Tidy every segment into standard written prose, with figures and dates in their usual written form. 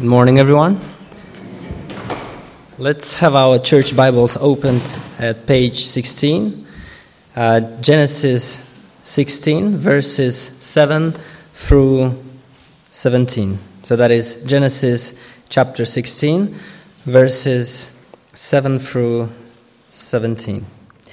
Good morning, everyone. Let's have our church Bibles opened at page 16, Genesis 16, verses 7 through 17. So that is Genesis chapter 16, verses 7 through 17.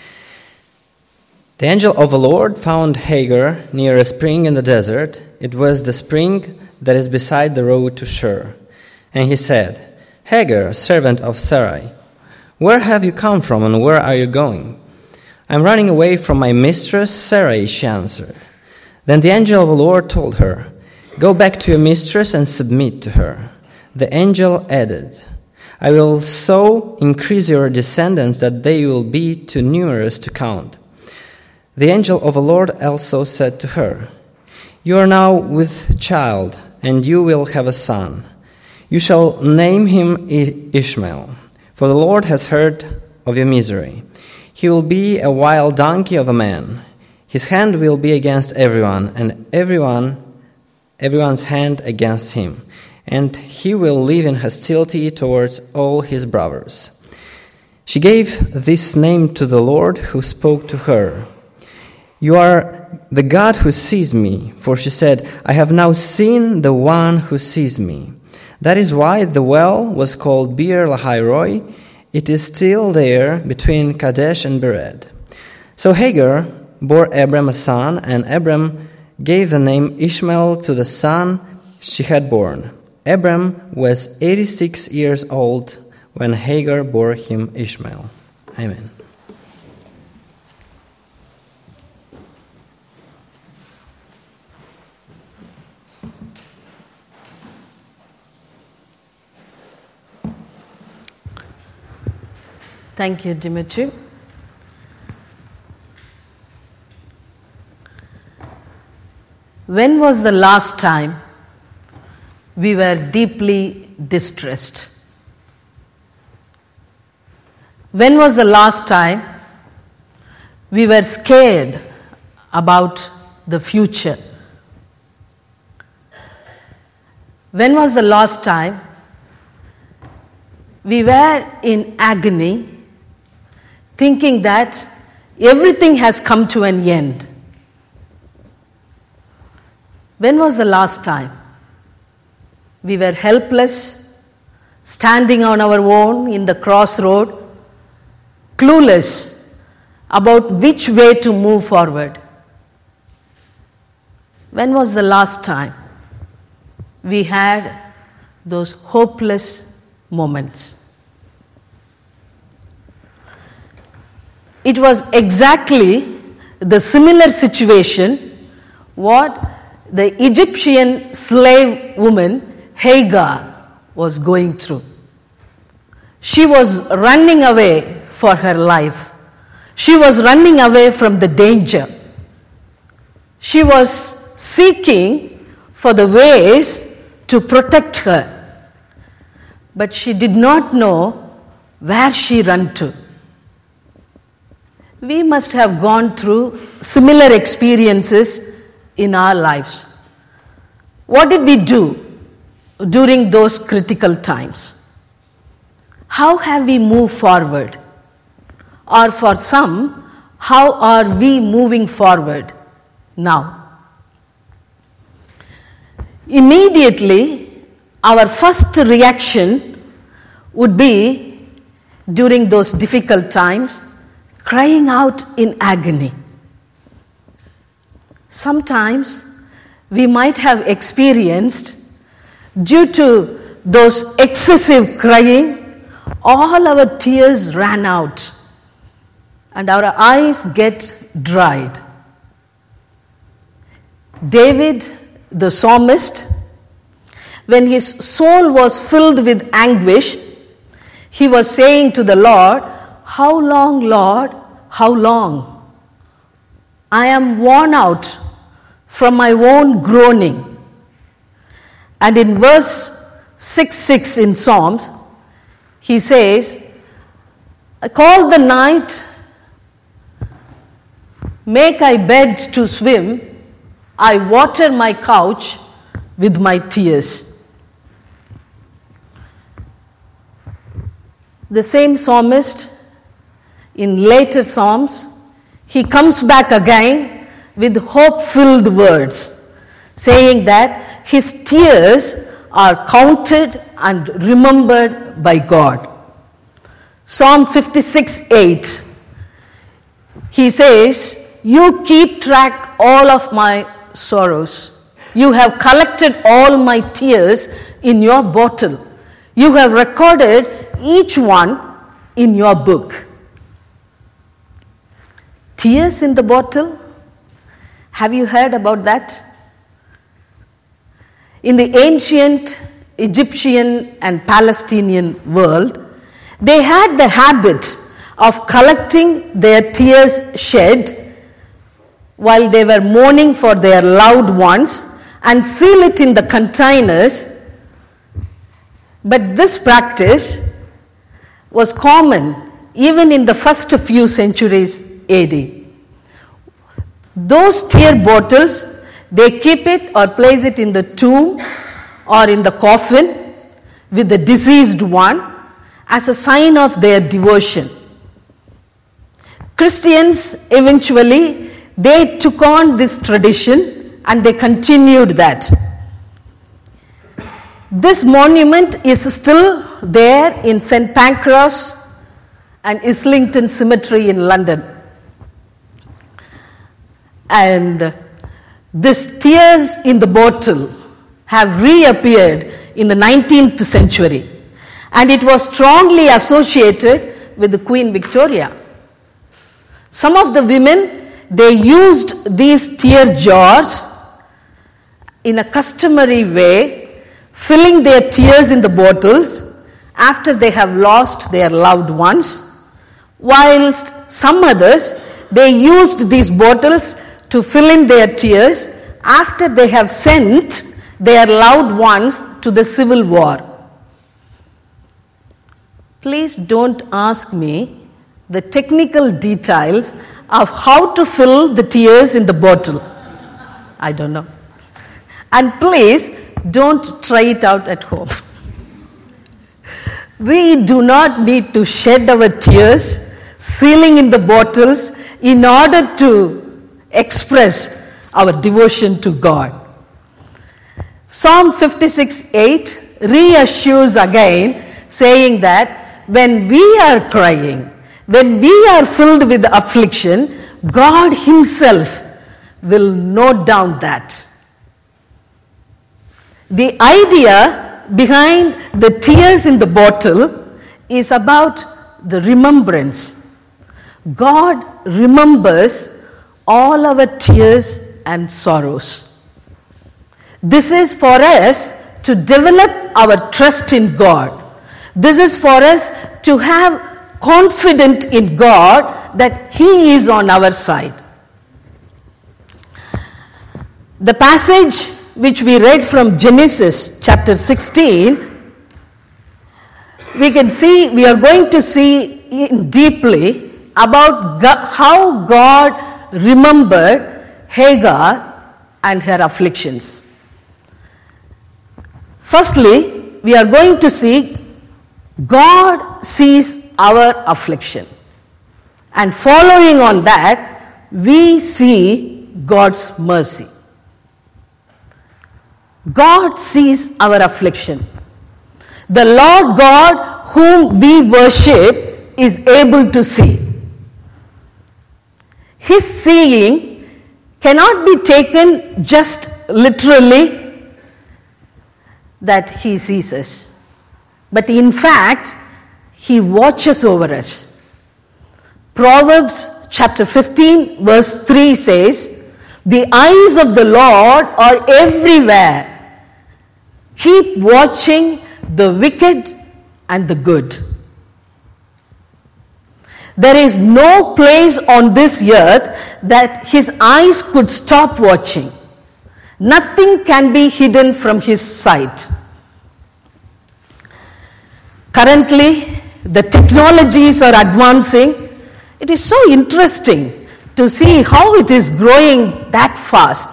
The angel of the Lord found Hagar near a spring in the desert. It was the spring that is beside the road to Shur. And he said, Hagar, servant of Sarai, where have you come from and where are you going? I'm running away from my mistress Sarai, she answered. Then the angel of the Lord told her, Go back to your mistress and submit to her. The angel added, I will so increase your descendants that they will be too numerous to count. The angel of the Lord also said to her, You are now with child, and you will have a son. You shall name him Ishmael, for the Lord has heard of your misery. He will be a wild donkey of a man. His hand will be against everyone, and everyone's hand against him. And he will live in hostility towards all his brothers. She gave this name to the Lord who spoke to her. You are the God who sees me, for she said, I have now seen the one who sees me. That is why the well was called Beer Lahai Roi. It is still there between Kadesh and Bered. So Hagar bore Abram a son, and Abram gave the name Ishmael to the son she had born. Abram was 86 years old when Hagar bore him Ishmael. Amen. Thank you, Dimitri. When was the last time we were deeply distressed? When was the last time we were scared about the future? When was the last time we were in agony, thinking that everything has come to an end? When was the last time we were helpless, standing on our own in the crossroad, clueless about which way to move forward? When was the last time we had those hopeless moments? It was exactly the similar situation what the Egyptian slave woman Hagar was going through. She was running away for her life. She was running away from the danger. She was seeking for the ways to protect her. But she did not know where she ran to. We must have gone through similar experiences in our lives. What did we do during those critical times? How have we moved forward? Or for some, how are we moving forward now? Immediately, our first reaction would be, during those difficult times, crying out in agony. Sometimes we might have experienced, due to those excessive crying, all our tears ran out and our eyes get dried. David, the psalmist, when his soul was filled with anguish, he was saying to the Lord, How long, Lord? How long? I am worn out from my own groaning. And in verse 6:6 in Psalms, he says, I call the night, make I bed to swim, I water my couch with my tears. The same psalmist, in later psalms, he comes back again with hope-filled words, saying that his tears are counted and remembered by God. Psalm 56:8, he says, "You keep track all of my sorrows. You have collected all my tears in your bottle. You have recorded each one in your book." Tears in the bottle? Have you heard about that? In the ancient Egyptian and Palestinian world, they had the habit of collecting their tears shed while they were mourning for their loved ones and seal it in the containers. But this practice was common even in the first few centuries AD. Those tear bottles, they keep it or place it in the tomb or in the coffin with the deceased one as a sign of their devotion. Christians eventually, they took on this tradition and they continued that. This monument is still there in St. Pancras and Islington Cemetery in London. And these tears in the bottle have reappeared in the 19th century, and it was strongly associated with the Queen Victoria. Some of the women, they used these tear jars in a customary way, filling their tears in the bottles after they have lost their loved ones, whilst some others, they used these bottles to fill in their tears after they have sent their loved ones to the civil war. Please don't ask me the technical details of how to fill the tears in the bottle. I don't know. And please don't try it out at home. We do not need to shed our tears, sealing in the bottles in order to express our devotion to God. Psalm 56:8 reassures again, saying that when we are crying, when we are filled with affliction, God Himself will note down that. The idea behind the tears in the bottle is about the remembrance. God remembers all our tears and sorrows. This is for us to develop our trust in God. This is for us to have confidence in God that He is on our side. The passage which we read from Genesis chapter 16, we are going to see deeply about how God remembered Hagar and her afflictions. Firstly, we are going to see God sees our affliction. And following on that, we see God's mercy. God sees our affliction. The Lord God whom we worship is able to see. His seeing cannot be taken just literally that He sees us. But in fact, He watches over us. Proverbs chapter 15 verse 3 says, "The eyes of the Lord are everywhere. Keep watching the wicked and the good." There is no place on this earth that His eyes could stop watching. Nothing can be hidden from His sight. Currently, the technologies are advancing. It is so interesting to see how it is growing that fast.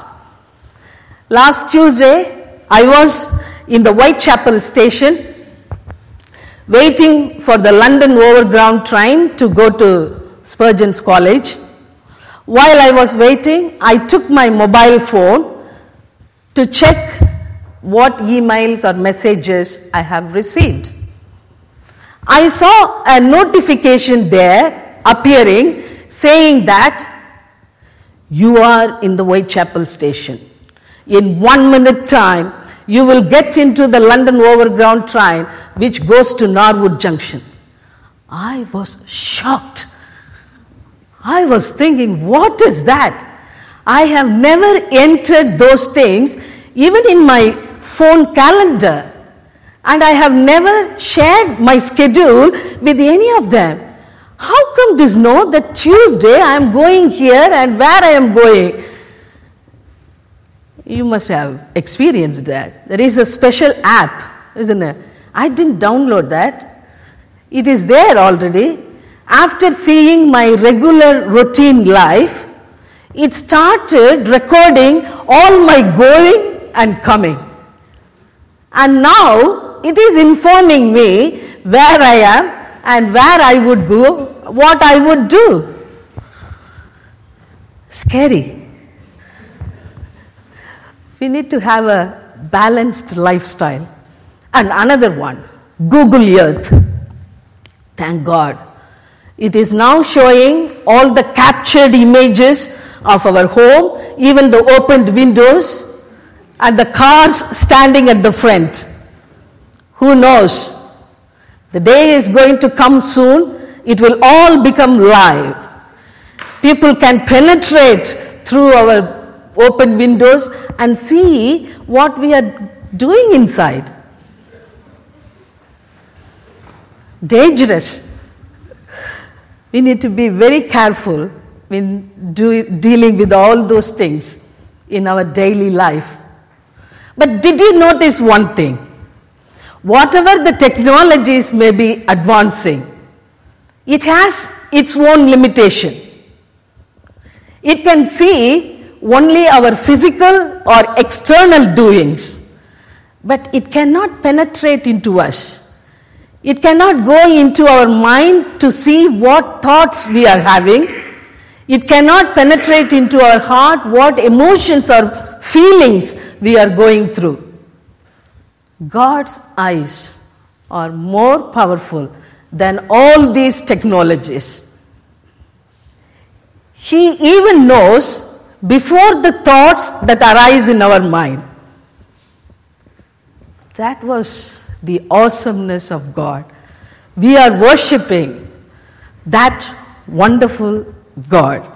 Last Tuesday, I was in the Whitechapel station waiting for the London Overground train to go to Spurgeon's College. While I was waiting, I took my mobile phone to check what emails or messages I have received. I saw a notification there appearing saying that you are in the Whitechapel station. In 1 minute time, you will get into the London Overground train which goes to Norwood Junction. I was shocked. I was thinking, what is that? I have never entered those things even in my phone calendar, and I have never shared my schedule with any of them. How come this know that Tuesday I am going here and where I am going? You must have experienced that. There is a special app, isn't it? I didn't download that. It is there already. After seeing my regular routine life, it started recording all my going and coming. And now it is informing me where I am and where I would go, what I would do. Scary. We need to have a balanced lifestyle. And another one, Google Earth. Thank God. It is now showing all the captured images of our home, even the opened windows, and the cars standing at the front. Who knows? The day is going to come soon. It will all become live. People can penetrate through our open windows and see what we are doing inside. Dangerous. We need to be very careful when dealing with all those things in our daily life. But did you notice one thing? Whatever the technologies may be advancing, it has its own limitation. It can see only our physical or external doings, but it cannot penetrate into us. It cannot go into our mind to see what thoughts we are having. It cannot penetrate into our heart what emotions or feelings we are going through. God's eyes are more powerful than all these technologies. He even knows before the thoughts that arise in our mind. That was the awesomeness of God. We are worshipping that wonderful God.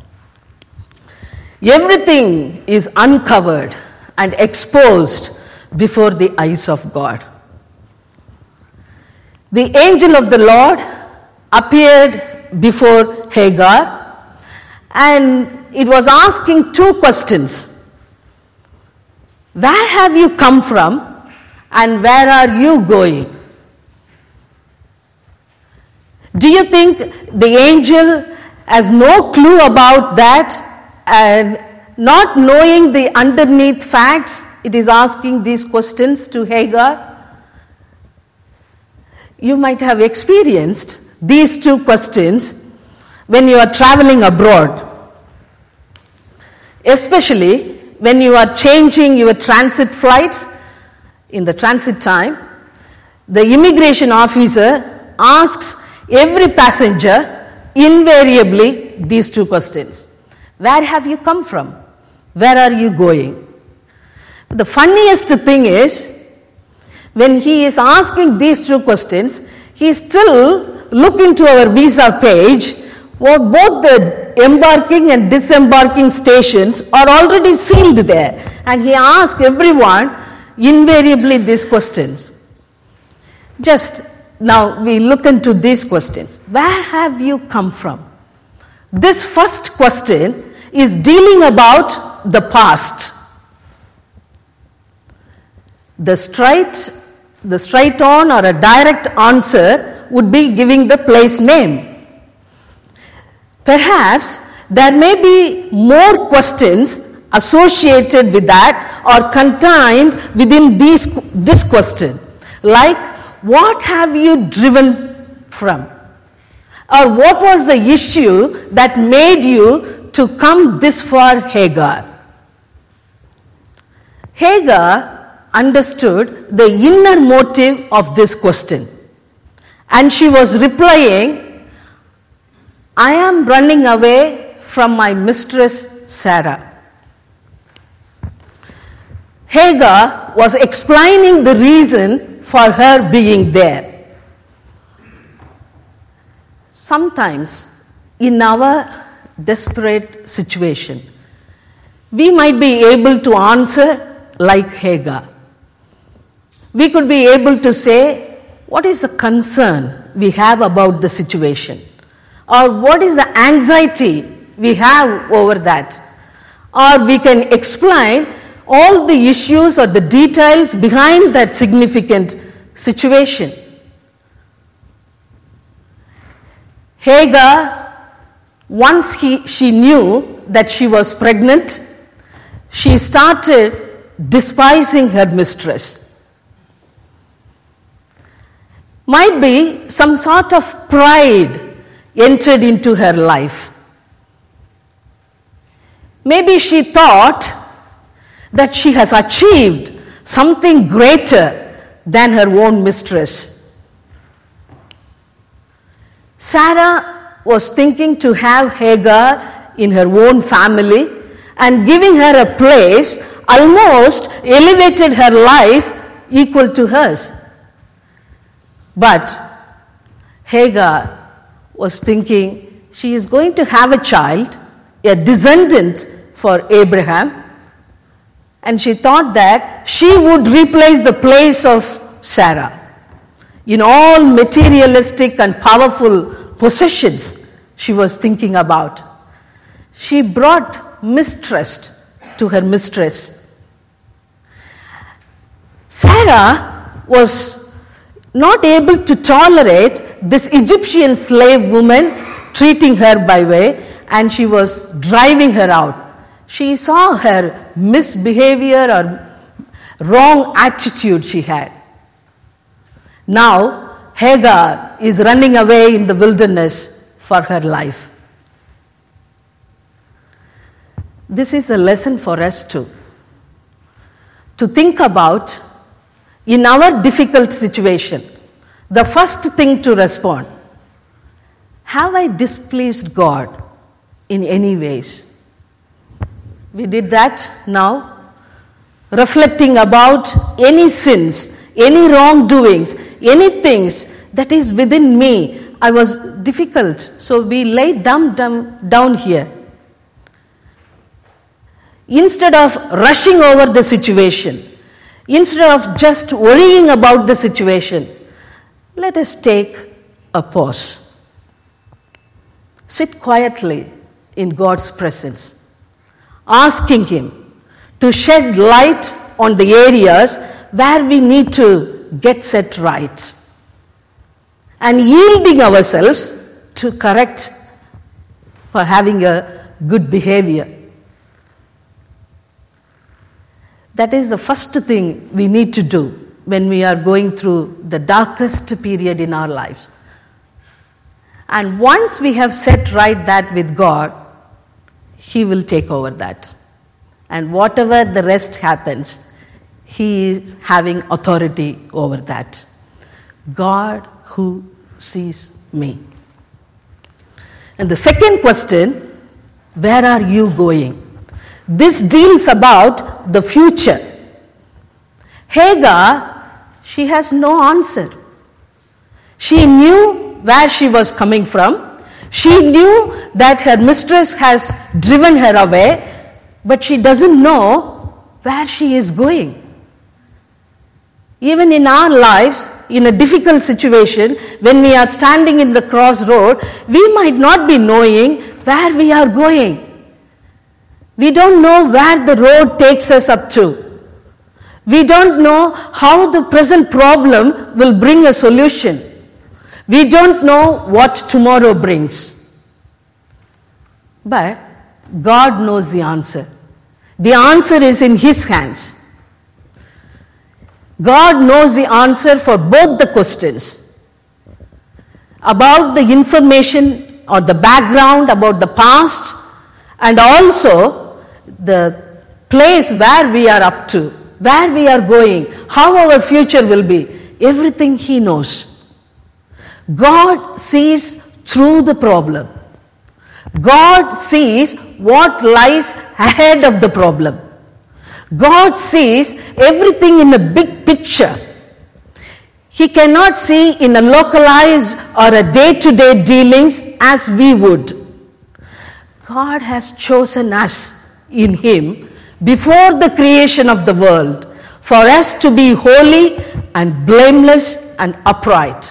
Everything is uncovered and exposed before the eyes of God. The angel of the Lord appeared before Hagar, and it was asking two questions. Where have you come from? And where are you going? Do you think the angel has no clue about that, and not knowing the underneath facts, it is asking these questions to Hagar? You might have experienced these two questions when you are traveling abroad, especially when you are changing your transit flights. In the transit time, the immigration officer asks every passenger invariably these two questions. Where have you come from? Where are you going? The funniest thing is, when he is asking these two questions, he is still looking to our visa page where both the embarking and disembarking stations are already sealed there. And he asks everyone invariably these questions. Just now we look into these questions. Where have you come from? This first question is dealing about the past. The straight on or a direct answer would be giving the place name. Perhaps there may be more questions associated with that or contained within this question, like what have you driven from? Or what was the issue that made you to come this far, Hagar? Hagar understood the inner motive of this question. And she was replying, I am running away from my mistress Sarah. Hagar was explaining the reason for her being there. Sometimes in our desperate situation, we might be able to answer like Hagar. We could be able to say, what is the concern we have about the situation? Or what is the anxiety we have over that? Or we can explain all the issues or the details behind that significant situation. Hagar, once she knew that she was pregnant, she started despising her mistress. Might be some sort of pride entered into her life. Maybe she thought that she has achieved something greater than her own mistress. Sarah was thinking to have Hagar in her own family, and giving her a place almost elevated her life equal to hers. But Hagar was thinking she is going to have a child, a descendant for Abraham, and she thought that she would replace the place of Sarah in all materialistic and powerful possessions she was thinking about. She brought mistrust to her mistress. Sarah was not able to tolerate this Egyptian slave woman treating her by way, and she was driving her out. She saw her misbehavior or wrong attitude she had. Now Hagar is running away in the wilderness for her life. This is a lesson for us too, to think about in our difficult situation. The first thing to respond, have I displeased God in any ways? We did that now, reflecting about any sins, any wrongdoings, any things that is within me. I was difficult, so we laid them down here. Instead of rushing over the situation, instead of just worrying about the situation, let us take a pause. Sit quietly in God's presence, asking Him to shed light on the areas where we need to get set right, and yielding ourselves to correct for having a good behavior. That is the first thing we need to do when we are going through the darkest period in our lives. And once we have set right that with God, He will take over that. And whatever the rest happens, He is having authority over that. God who sees me. And the second question, where are you going? This deals about the future. Hagar, she has no answer. She knew where she was coming from. She knew that her mistress has driven her away, but she doesn't know where she is going. Even in our lives, in a difficult situation, when we are standing in the crossroad, we might not be knowing where we are going. We don't know where the road takes us up to. We don't know how the present problem will bring a solution. We don't know what tomorrow brings. But God knows the answer. The answer is in His hands. God knows the answer for both the questions. About the information or the background about the past, and also the place where we are up to, where we are going, how our future will be. Everything He knows. God sees through the problem. God sees what lies ahead of the problem. God sees everything in a big picture. He cannot see in a localized or a day-to-day dealings as we would. God has chosen us in Him before the creation of the world for us to be holy and blameless and upright.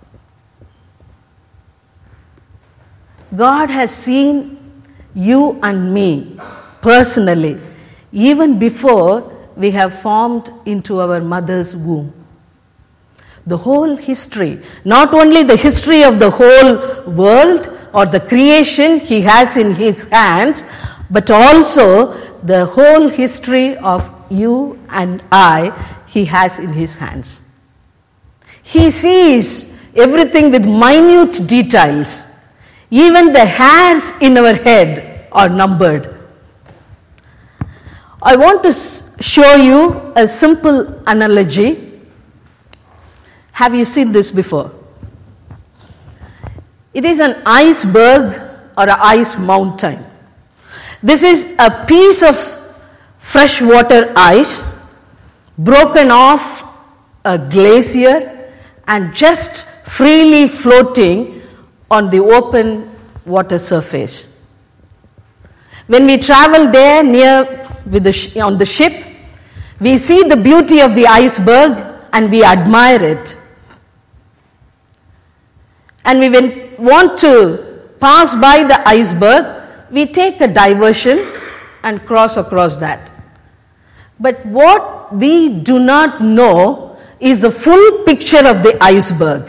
God has seen you and me personally even before we have formed into our mother's womb. The whole history, not only the history of the whole world or the creation He has in His hands, but also the whole history of you and I He has in His hands. He sees everything with minute details. Even the hairs in our head are numbered. I want to show you a simple analogy. Have you seen this before? It is an iceberg or an ice mountain. This is a piece of freshwater ice broken off a glacier and just freely floating on the open water surface. When we travel there on the ship, we see the beauty of the iceberg and we admire it. And we want to pass by the iceberg, we take a diversion and cross across that. But what we do not know is the full picture of the iceberg.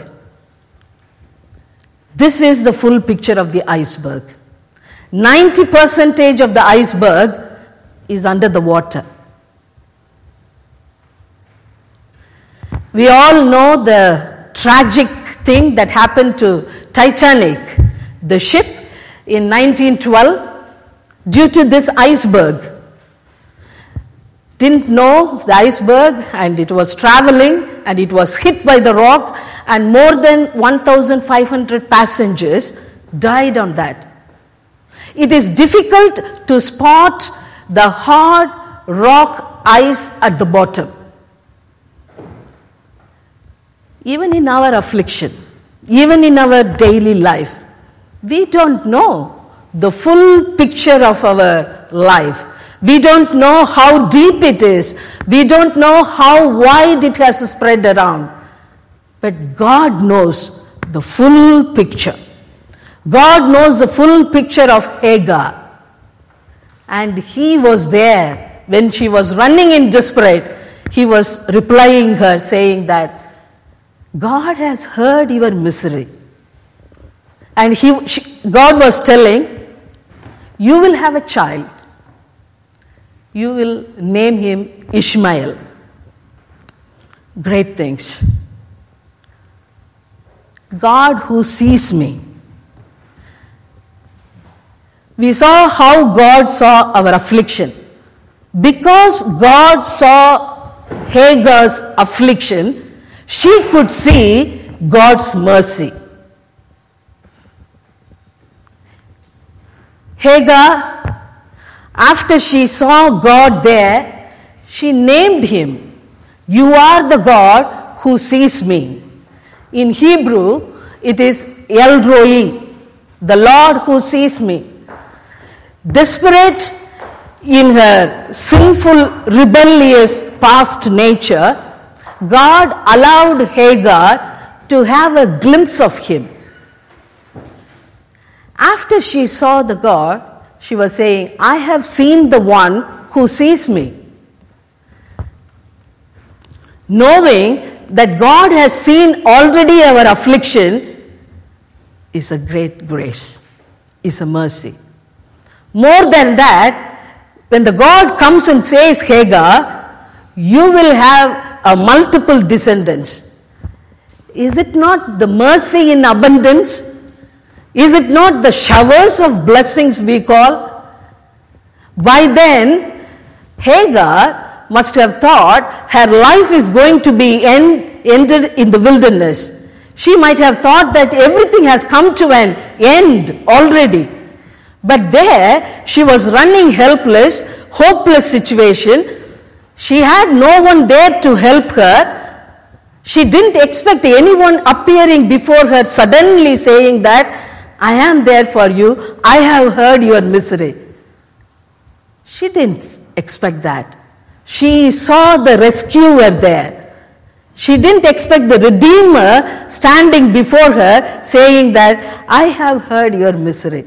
This is the full picture of the iceberg. 90% of the iceberg is under the water. We all know the tragic thing that happened to Titanic, the ship in 1912, due to this iceberg. Didn't know the iceberg, and it was traveling and it was hit by the rock, and more than 1,500 passengers died on that. It is difficult to spot the hard rock ice at the bottom. Even in our affliction, even in our daily life, we don't know the full picture of our life. We don't know how deep it is. We don't know how wide it has spread around. But God knows the full picture. God knows the full picture of Hagar. And He was there when she was running in desperate. He was replying her, saying that God has heard your misery. And God was telling, you will have a child. You will name him Ishmael. Great things. God who sees me. We saw how God saw our affliction. Because God saw Hagar's affliction, she could see God's mercy. Hagar, after she saw God there, she named him, "You are the God who sees me." In Hebrew, it is El Roi, the Lord who sees me. Desperate in her sinful, rebellious past nature, God allowed Hagar to have a glimpse of him. After she saw the God, she was saying, "I have seen the one who sees me." Knowing that God has seen already our affliction is a great grace, is a mercy. More than that, when the God comes and says, "Hagar, you will have a multiple descendants. Is it not the mercy in abundance? Is it not the showers of blessings we call? By then, Hagar must have thought her life is going to be ended in the wilderness. She might have thought that everything has come to an end already. But there, she was running helpless, hopeless situation. She had no one there to help her. She didn't expect anyone appearing before her suddenly saying that, I am there for you, I have heard your misery. She didn't expect that. She saw the rescuer there. She didn't expect the Redeemer standing before her saying that, I have heard your misery.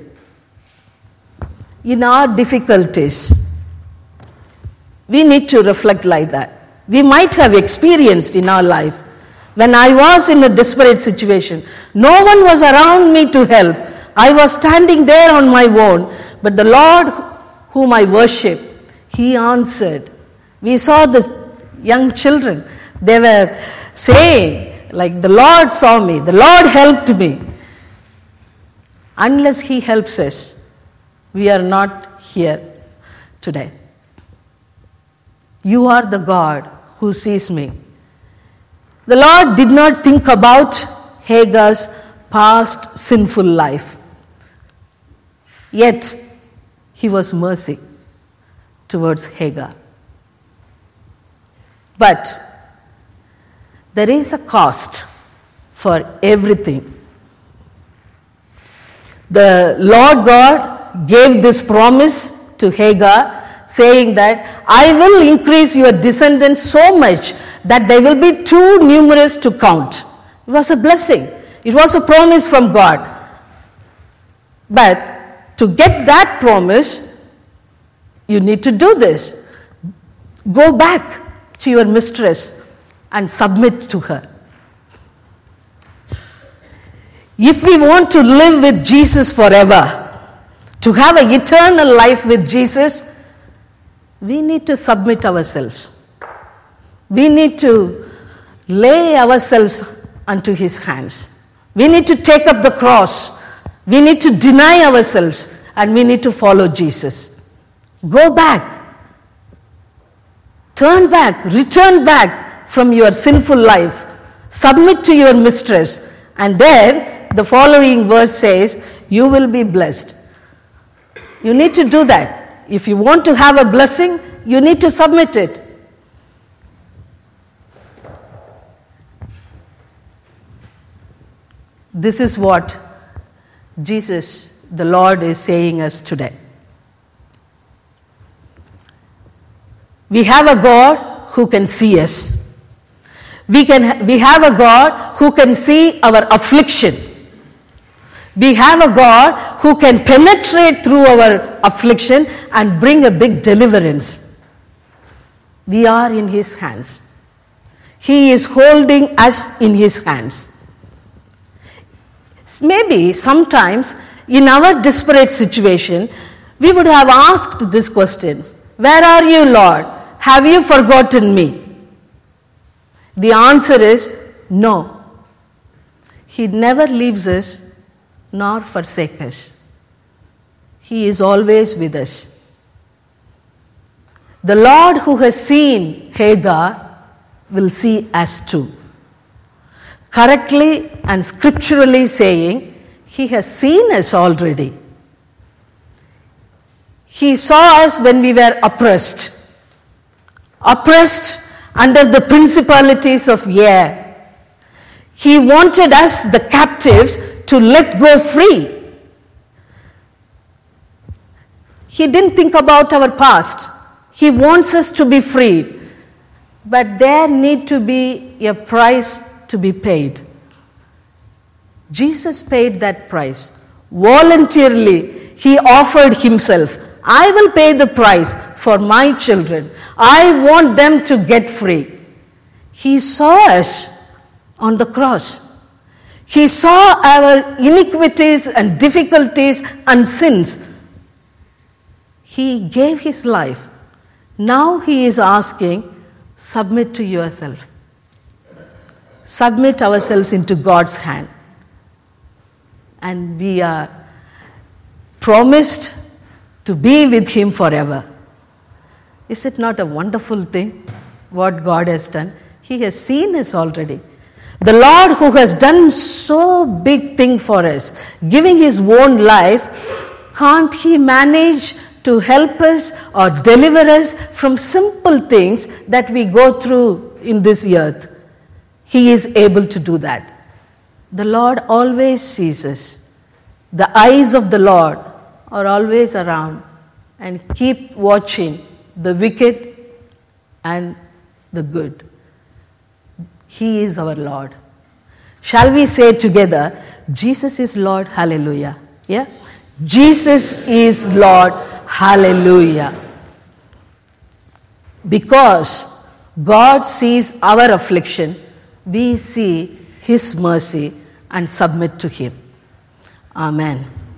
In our difficulties, we need to reflect like that. We might have experienced in our life, when I was in a desperate situation, no one was around me to help. I was standing there on my own, but the Lord whom I worship, He answered. We saw the young children. They were saying, like, the Lord saw me, the Lord helped me. Unless He helps us, we are not here today. You are the God who sees me. The Lord did not think about Hagar's past sinful life. Yet, He was mercy towards Hagar. But there is a cost for everything. The Lord God gave this promise to Hagar, saying that I will increase your descendants so much that they will be too numerous to count. It was a blessing. It was a promise from God. But to get that promise, you need to do this. Go back to your mistress and submit to her. If we want to live with Jesus forever, to have an eternal life with Jesus, we need to submit ourselves. We need to lay ourselves unto His hands. We need to take up the cross. We need to deny ourselves, and we need to follow Jesus. Go back. Turn back. Return back from your sinful life. Submit to your mistress. And then the following verse says, you will be blessed. You need to do that. If you want to have a blessing, you need to submit it. This is what Jesus, the Lord, is saying us today. We have a God who can see us. We have a God who can see our affliction. We have a God who can penetrate through our affliction and bring a big deliverance. We are in His hands. He is holding us in His hands. Maybe sometimes in our desperate situation, we would have asked this question, where are you, Lord? Have you forgotten me? The answer is no. He never leaves us nor forsake us. He is always with us. The Lord who has seen Hagar will see us too. Correctly and scripturally saying, He has seen us already. He saw us when we were oppressed under the principalities of air. He wanted us, the captives, to let go free. He didn't think about our past. He wants us to be freed. But there need to be a price to be paid. Jesus paid that price. Voluntarily, He offered Himself. I will pay the price for my children. I want them to get free. He saw us on the cross. He saw our iniquities and difficulties and sins. He gave His life. Now He is asking, submit to yourself. Submit ourselves into God's hand. And we are promised to be with Him forever. Is it not a wonderful thing what God has done? He has seen us already. The Lord who has done so big thing for us, giving His own life, can't He manage to help us or deliver us from simple things that we go through in this earth? He is able to do that. The Lord always sees us. The eyes of the Lord are always around and keep watching the wicked and the good. He is our Lord. Shall we say together, Jesus is Lord, hallelujah. Yeah? Jesus is Lord, hallelujah. Because God sees our affliction, we see His mercy and submit to Him. Amen.